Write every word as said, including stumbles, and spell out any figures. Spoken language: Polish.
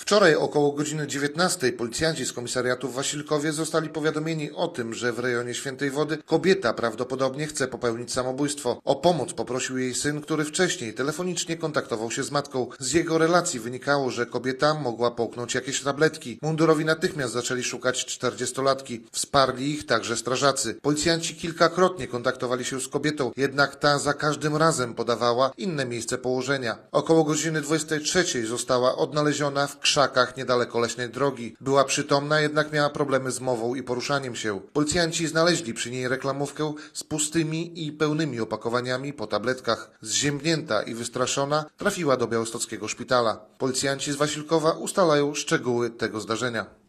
Wczoraj około godziny dziewiętnastej policjanci z komisariatu w Wasilkowie zostali powiadomieni o tym, że w rejonie Świętej Wody kobieta prawdopodobnie chce popełnić samobójstwo. O pomoc poprosił jej syn, który wcześniej telefonicznie kontaktował się z matką. Z jego relacji wynikało, że kobieta mogła połknąć jakieś tabletki. Mundurowi natychmiast zaczęli szukać czterdziestolatki. Wsparli ich także strażacy. Policjanci kilkakrotnie kontaktowali się z kobietą, jednak ta za każdym razem podawała inne miejsce położenia. Około godziny dwudziestej trzeciej została odnaleziona w krzakach niedaleko leśnej drogi. Była przytomna, jednak miała problemy z mową i poruszaniem się. Policjanci znaleźli przy niej reklamówkę z pustymi i pełnymi opakowaniami po tabletkach. Zziębnięta i wystraszona trafiła do białostockiego szpitala. Policjanci z Wasilkowa ustalają szczegóły tego zdarzenia.